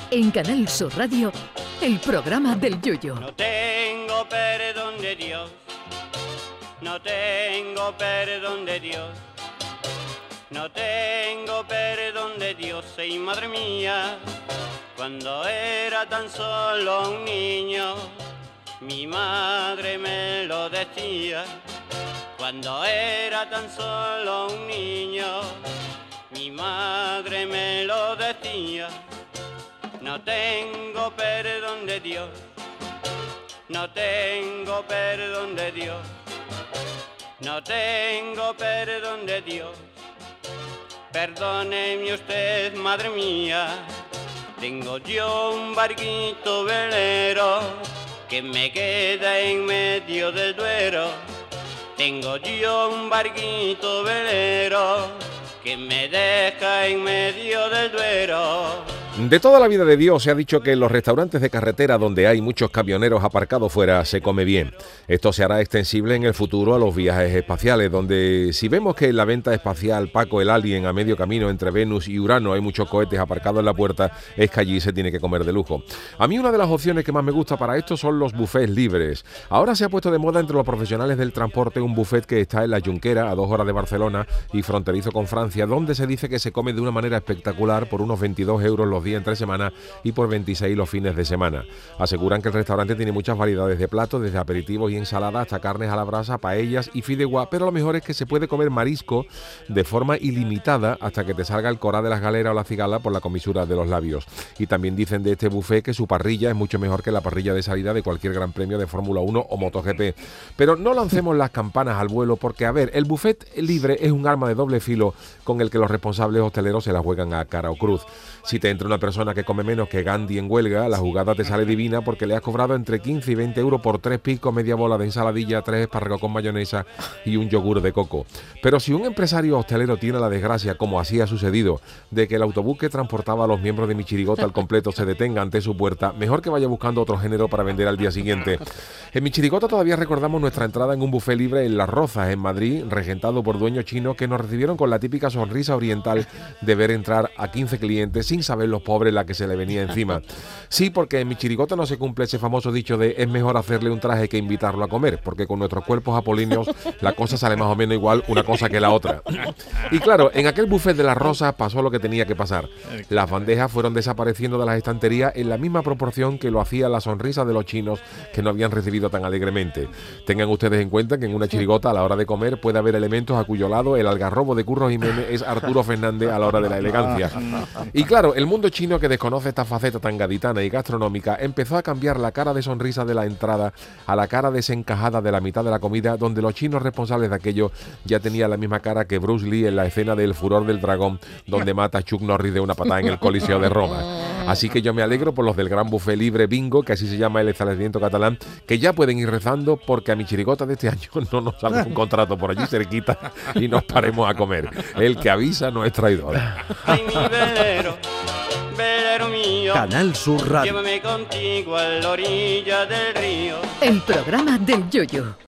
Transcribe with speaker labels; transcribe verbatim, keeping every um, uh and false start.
Speaker 1: En Canal Sur Radio, el programa del Yoyo.
Speaker 2: No tengo perdón de Dios, no tengo perdón de Dios, no tengo perdón de Dios, y madre mía, cuando era tan solo un niño, mi madre me lo decía. Cuando era tan solo un niño, mi madre me lo decía. No tengo perdón de Dios, no tengo perdón de Dios, no tengo perdón de Dios. Perdóneme usted, madre mía, tengo yo un barquito velero que me queda en medio del Duero. Tengo yo un barquito velero que me deja en medio del Duero.
Speaker 3: De toda la vida de Dios se ha dicho que en los restaurantes de carretera donde hay muchos camioneros aparcados fuera se come bien. Esto se hará extensible en el futuro a los viajes espaciales, donde si vemos que en la venta espacial Paco el Alien a medio camino entre Venus y Urano hay muchos cohetes aparcados en la puerta, es que allí se tiene que comer de lujo. A mí una de las opciones que más me gusta para esto son los buffets libres. Ahora se ha puesto de moda entre los profesionales del transporte un buffet que está en la Junquera, a dos horas de Barcelona y fronterizo con Francia, donde se dice que se come de una manera espectacular por unos veintidós euros los días entre semana y por veintiséis los fines de semana. Aseguran que el restaurante tiene muchas variedades de platos, desde aperitivos y ensaladas hasta carnes a la brasa, paellas y fideuá, pero lo mejor es que se puede comer marisco de forma ilimitada hasta que te salga el corá de las galeras o la cigala por la comisura de los labios. Y también dicen de este buffet que su parrilla es mucho mejor que la parrilla de salida de cualquier gran premio de Fórmula uno o MotoGP. Pero no lancemos las campanas al vuelo porque, a ver, el buffet libre es un arma de doble filo con el que los responsables hosteleros se la juegan a cara o cruz. Si te entra una persona que come menos que Gandhi en huelga, la jugada te sale divina porque le has cobrado entre quince y veinte euros por tres picos, media bola de ensaladilla, tres espárragos con mayonesa y un yogur de coco. Pero si un empresario hostelero tiene la desgracia, como así ha sucedido, de que el autobús que transportaba a los miembros de mi chirigota al completo se detenga ante su puerta, mejor que vaya buscando otro género para vender al día siguiente. En mi chirigota todavía recordamos nuestra entrada en un buffet libre en Las Rozas, en Madrid, regentado por dueños chinos que nos recibieron con la típica sonrisa oriental de ver entrar a quince clientes sin saber los pobres la que se le venía encima. Sí, porque en mi chirigota no se cumple ese famoso dicho de es mejor hacerle un traje que invitarlo a comer, porque con nuestros cuerpos apolíneos la cosa sale más o menos igual una cosa que la otra. Y claro, en aquel buffet de Las Rosas pasó lo que tenía que pasar. Las bandejas fueron desapareciendo de las estanterías en la misma proporción que lo hacía la sonrisa de los chinos que no habían recibido tan alegremente. Tengan ustedes en cuenta que en una chirigota a la hora de comer puede haber elementos a cuyo lado el algarrobo de Curro Jiménez es Arturo Fernández a la hora de la elegancia. Y claro, el mundo chino, que desconoce esta faceta tan gaditana y gastronómica, empezó a cambiar la cara de sonrisa de la entrada a la cara desencajada de la mitad de la comida, donde los chinos responsables de aquello ya tenían la misma cara que Bruce Lee en la escena del Furor del Dragón, donde mata a Chuck Norris de una patada en el Coliseo de Roma. Así que yo me alegro por los del gran buffet libre Bingo, que así se llama el establecimiento catalán, que ya pueden ir rezando porque a mi chirigota de este año no nos salga un contrato por allí cerquita y nos paremos a comer. El que avisa no es traidor.
Speaker 2: Ay, mi velero, velero mío,
Speaker 4: Canal Sur Radio.
Speaker 2: llévame contigo a la orilla del río.
Speaker 1: El programa del Yoyo.